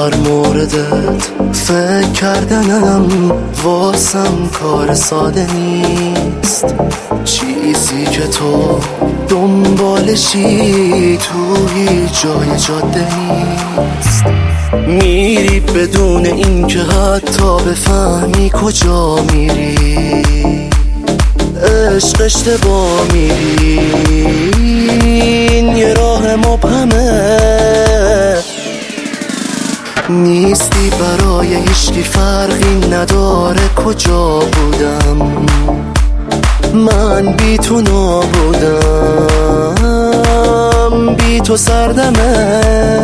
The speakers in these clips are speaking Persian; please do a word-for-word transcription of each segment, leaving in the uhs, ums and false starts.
در موردت فکر کردنم واسم کار ساده نیست. چیزی که تو دنبالشی تو هیچ جای جاده نیست. میری بدون اینکه حتی بفهمی کجا میری. عشق اشتباه میری، این یه راه مبهمه. نیستی برای هیچکی، فرقی نداره کجا بودم. من بی تو نابودم، بی تو سردمه.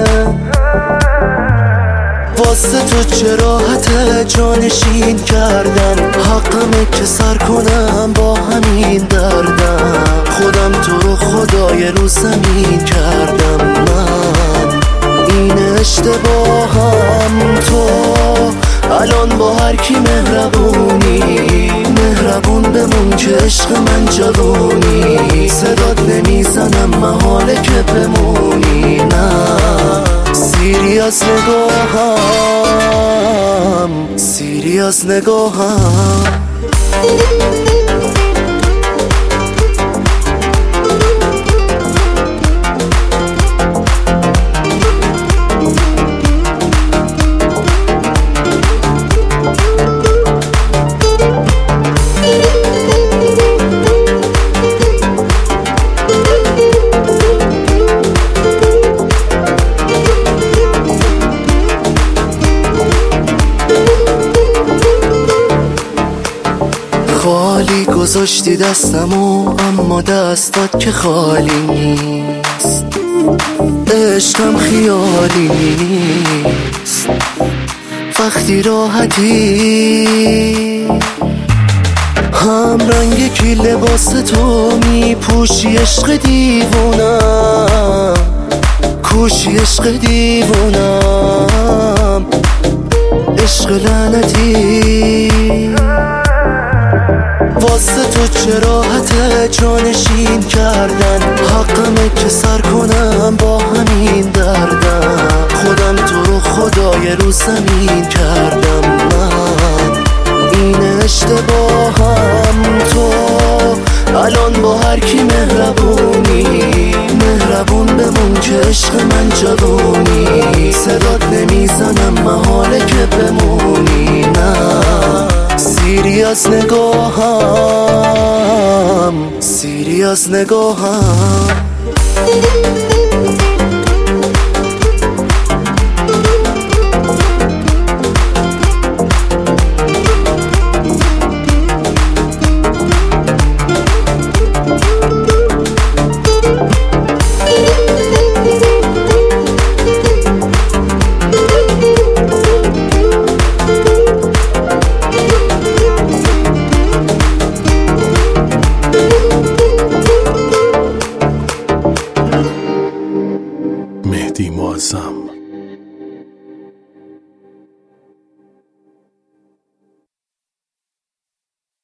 واسه تو چه راحته جانشین کردن، حقمه که سر کنم با همین دردم. خودم تو رو خدای رو زمین کردم. من این اشتباهم، تو الان با هر کی مهربونی. مهربون بمون که عشق من جوونی. صدات نمیزنم محاله که بمونی. نه سیری از نگاهم، سیری از نگاهم. خالی گذاشتی دستمو، اما دستات که خالی نیست. عشقم خیالی نیست. وقتی راحتی هم رنگ کی لباس تو میپوشی. عشق دیوونم، کوشی عشق دیوونم. عشق لعنتی واسه تو چه راحته جانشین کردن. حقمه که سر کنم با همین دردم. خودم تو رو خدای رو زمین کردم. من این اشتباهم، تو الان با هر کی مهربونی. مهربون بمون که عشق من جوونی. صدات نمیزنم محاله که بمونی. نه سیری از نگاهم، سیری از نگاهم. مهدی معظم.